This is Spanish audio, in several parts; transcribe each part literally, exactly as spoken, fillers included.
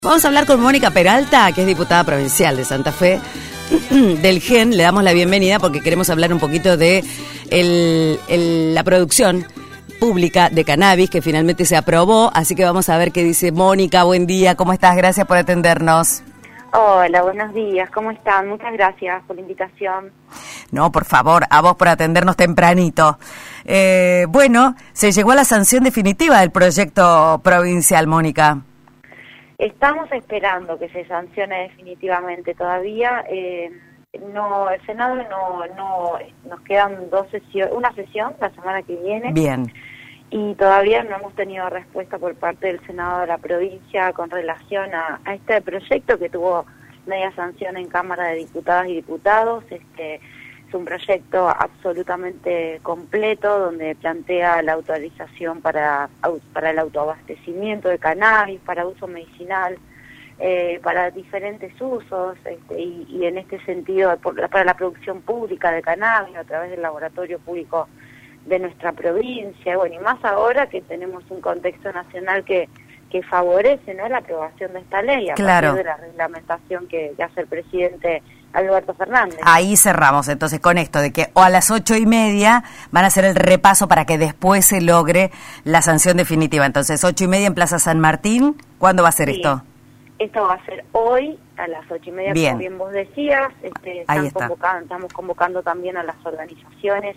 Vamos a hablar con Mónica Peralta, que es diputada provincial de Santa Fe, del G E N. Le damos la bienvenida porque queremos hablar un poquito de el, el, la producción pública de cannabis que finalmente se aprobó, así que vamos a ver qué dice Mónica. Buen día, ¿cómo estás? Gracias por atendernos. Hola, buenos días, ¿cómo están? Muchas gracias por la invitación. No, por favor, a vos por atendernos tempranito. Eh, bueno, se llegó a la sanción definitiva del proyecto provincial, Mónica. Estamos esperando que se sancione definitivamente todavía. Eh, no, el Senado no, no, nos quedan dos sesiones, una sesión la semana que viene. Bien. Y todavía no hemos tenido respuesta por parte del Senado de la provincia con relación a, a este proyecto que tuvo media sanción en Cámara de Diputadas y Diputados. Este es un proyecto absolutamente completo donde plantea la autorización para, para el autoabastecimiento de cannabis, para uso medicinal, eh, para diferentes usos este, y, y en este sentido por, para la producción pública de cannabis a través del laboratorio público de nuestra provincia, bueno, y más ahora que tenemos un contexto nacional que, que favorece, ¿no?, la aprobación de esta ley, a claro. partir de la reglamentación que, que hace el presidente Alberto Fernández. Ahí cerramos entonces con esto de que o a las ocho y media van a hacer el repaso para que después se logre la sanción definitiva. Entonces, ocho y media en Plaza San Martín, ¿cuándo va a ser sí. esto? Esto va a ser hoy a las ocho y media, bien. como bien vos decías. Este, Ahí están está. convocando, estamos convocando también a las organizaciones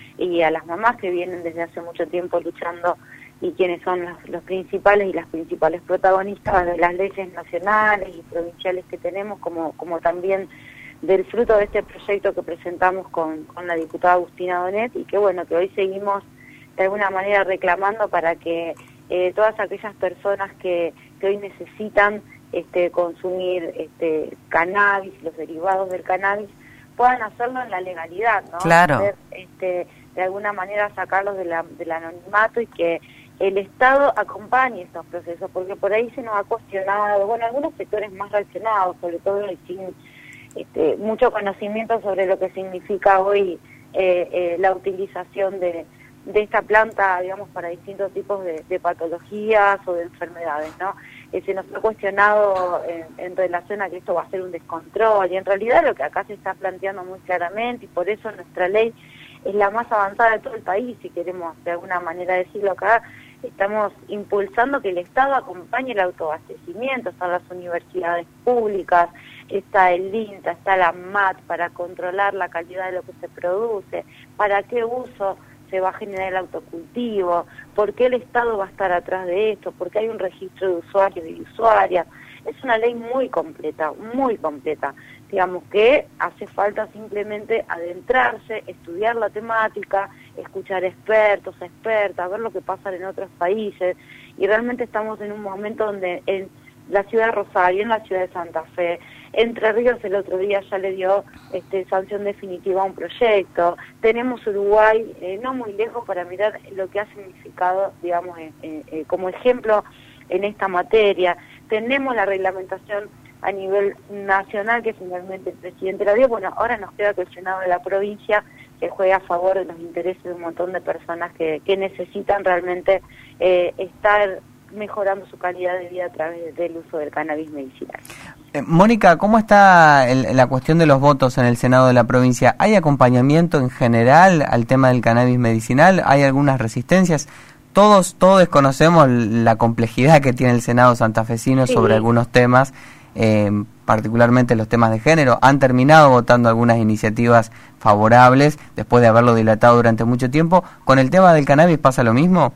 y a las mamás que vienen desde hace mucho tiempo luchando y quienes son los, los principales y las principales protagonistas de las leyes nacionales y provinciales que tenemos, como, como también del fruto de este proyecto que presentamos con, con la diputada Agustina Donet y que bueno, que hoy seguimos de alguna manera reclamando para que eh, todas aquellas personas que, que hoy necesitan este, consumir este, cannabis, los derivados del cannabis, puedan hacerlo en la legalidad, ¿no? Claro. Poder, este, de alguna manera sacarlos de la, del anonimato y que el Estado acompañe estos procesos, porque por ahí se nos ha cuestionado, bueno, algunos sectores más reaccionados, sobre todo y sin este, mucho conocimiento sobre lo que significa hoy eh, eh, la utilización de, de esta planta, digamos, para distintos tipos de, de patologías o de enfermedades, ¿no? Eh, se nos ha cuestionado en, en relación a que esto va a ser un descontrol, y en realidad lo que acá se está planteando muy claramente, y por eso nuestra ley es la más avanzada de todo el país, si queremos de alguna manera decirlo acá, estamos impulsando que el Estado acompañe el autoabastecimiento, están las universidades públicas, está el INTA, está la M A T para controlar la calidad de lo que se produce, para qué uso se va a generar el autocultivo, por qué el Estado va a estar atrás de esto, porque hay un registro de usuarios y usuarias. Es una ley muy completa, muy completa. Digamos que hace falta simplemente adentrarse, estudiar la temática, escuchar expertos, expertas, ver lo que pasa en otros países. Y realmente estamos en un momento donde en la ciudad de Rosario, en la ciudad de Santa Fe, Entre Ríos el otro día ya le dio este, sanción definitiva a un proyecto. Tenemos Uruguay eh, no muy lejos para mirar lo que ha significado, digamos, eh, eh, como ejemplo en esta materia. Tenemos la reglamentación a nivel nacional que finalmente el presidente la dio. Bueno, ahora nos queda que el Senado de la provincia que juegue a favor de los intereses de un montón de personas que, que necesitan realmente eh, estar mejorando su calidad de vida a través del uso del cannabis medicinal. Eh, Mónica, ¿cómo está el, la cuestión de los votos en el Senado de la provincia? ¿Hay acompañamiento en general al tema del cannabis medicinal? ¿Hay algunas resistencias? Todos, todos desconocemos la complejidad que tiene el Senado santafesino sí. sobre algunos temas, eh, particularmente los temas de género. Han terminado votando algunas iniciativas favorables después de haberlo dilatado durante mucho tiempo. ¿Con el tema del cannabis pasa lo mismo?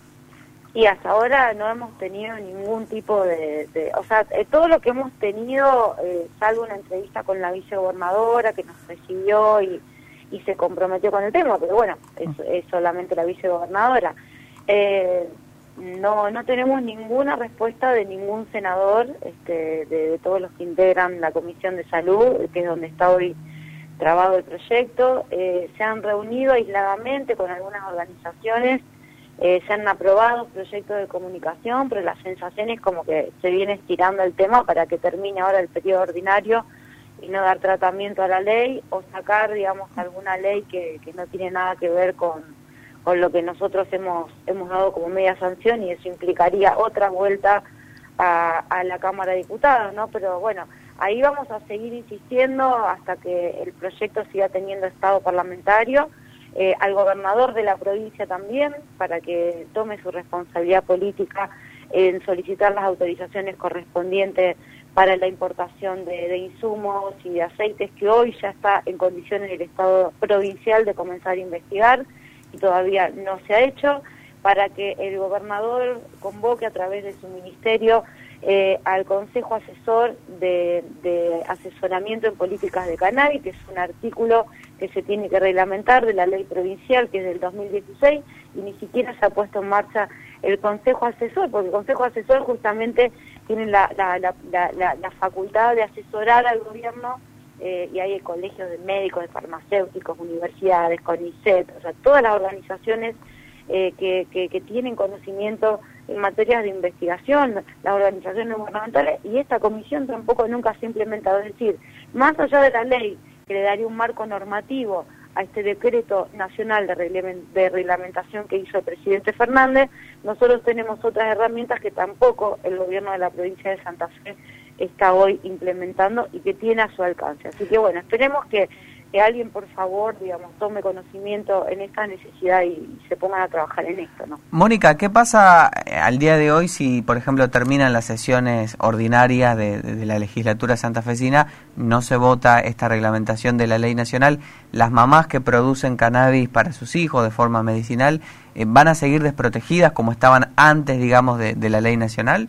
Y hasta ahora no hemos tenido ningún tipo de... de o sea, eh, todo lo que hemos tenido, eh, salvo una entrevista con la vicegobernadora que nos recibió y, y se comprometió con el tema, pero bueno, es, es solamente la vicegobernadora. Eh, no no tenemos ninguna respuesta de ningún senador, este, de, de todos los que integran la Comisión de Salud, que es donde está hoy trabado el proyecto. Eh, se han reunido aisladamente con algunas organizaciones. Eh, se han aprobado proyectos de comunicación, pero la sensación es como que se viene estirando el tema para que termine ahora el periodo ordinario y no dar tratamiento a la ley o sacar, digamos, alguna ley que, que no tiene nada que ver con, con lo que nosotros hemos hemos dado como media sanción, y eso implicaría otra vuelta a, a la Cámara de Diputados, ¿no? Pero bueno, ahí vamos a seguir insistiendo hasta que el proyecto siga teniendo estado parlamentario, eh, al gobernador de la provincia también, para que tome su responsabilidad política en solicitar las autorizaciones correspondientes para la importación de, de insumos y de aceites, que hoy ya está en condiciones el Estado provincial de comenzar a investigar y todavía no se ha hecho, para que el gobernador convoque a través de su ministerio eh, al Consejo Asesor de, de Asesoramiento en Políticas de Cannabis, que es un artículo que se tiene que reglamentar de la ley provincial, que es del dos mil dieciséis, y ni siquiera se ha puesto en marcha el Consejo Asesor, porque el Consejo Asesor justamente tiene la, la, la, la, la facultad de asesorar al gobierno, eh, y hay colegios de médicos, de farmacéuticos, universidades, CONICET, o sea, todas las organizaciones eh, que, que, que tienen conocimiento en materias de investigación, las organizaciones gubernamentales, y esta comisión tampoco nunca se ha implementado. Es decir, más allá de la ley que le daría un marco normativo a este decreto nacional de, de reglamentación que hizo el presidente Fernández, nosotros tenemos otras herramientas que tampoco el gobierno de la provincia de Santa Fe está hoy implementando y que tiene a su alcance. Así que bueno, esperemos que, que alguien por favor, digamos, tome conocimiento en esta necesidad y, y se pongan a trabajar en esto, ¿no? Mónica, ¿qué pasa al día de hoy si, por ejemplo, terminan las sesiones ordinarias de, de, de la legislatura santafesina, no se vota esta reglamentación de la ley nacional? Las mamás que producen cannabis para sus hijos de forma medicinal, eh, ¿van a seguir desprotegidas como estaban antes, digamos, de, de la ley nacional?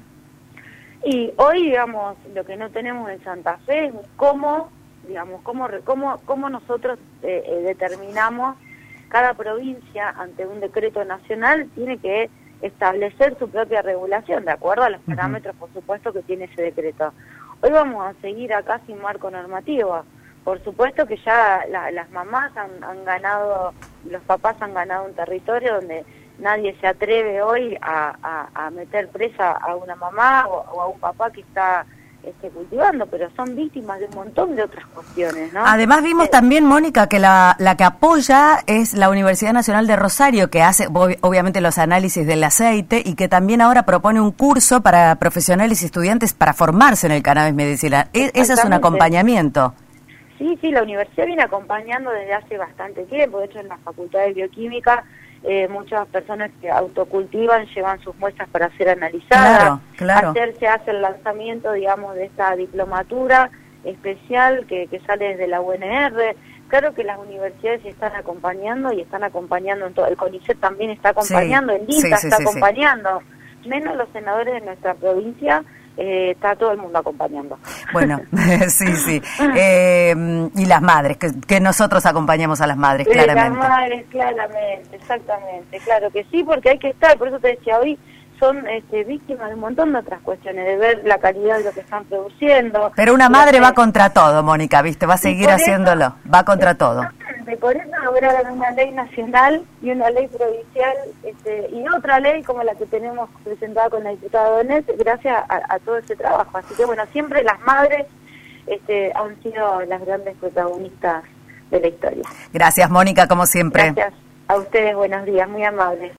Y hoy, digamos, lo que no tenemos en Santa Fe es cómo, digamos, cómo, cómo, cómo nosotros eh, eh, determinamos, cada provincia ante un decreto nacional tiene que establecer su propia regulación, de acuerdo a los uh-huh. parámetros, por supuesto, que tiene ese decreto. Hoy vamos a seguir acá sin marco normativo. Por supuesto que ya la, las mamás han, han ganado, los papás han ganado un territorio donde nadie se atreve hoy a, a, a meter presa a una mamá o, o a un papá que está este, cultivando, pero son víctimas de un montón de otras cuestiones, ¿no? Además vimos eh, también, Mónica, que la, la que apoya es la Universidad Nacional de Rosario, que hace ob- obviamente los análisis del aceite y que también ahora propone un curso para profesionales y estudiantes para formarse en el cannabis medicinal. E- ese es un acompañamiento. Sí, sí, la universidad viene acompañando desde hace bastante tiempo. De hecho, en la Facultad de Bioquímica eh, muchas personas que autocultivan llevan sus muestras para ser analizadas. Claro, claro. Ayer se hace el lanzamiento, digamos, de esta diplomatura especial que, que sale desde la U N R. Claro que las universidades están acompañando y están acompañando en todo. El CONICET también está acompañando, sí, el INTA sí, sí, está sí, acompañando. Sí. Menos los senadores de nuestra provincia. Eh, está todo el mundo acompañando. Bueno, sí, sí. Eh, y las madres, que, que nosotros acompañamos a las madres, claramente. Las madres, claramente, exactamente, claro que sí, porque hay que estar, por eso te decía, hoy son este, víctimas de un montón de otras cuestiones, de ver la calidad de lo que están produciendo. Pero una madre va contra todo, Mónica, ¿viste? Va a seguir haciéndolo, eso, va contra todo. Por eso lograron una ley nacional y una ley provincial este, y otra ley como la que tenemos presentada con la diputada Donet, gracias a, a todo ese trabajo. Así que bueno, siempre las madres este, han sido las grandes protagonistas de la historia. Gracias, Mónica, como siempre. Gracias a ustedes, buenos días, muy amables.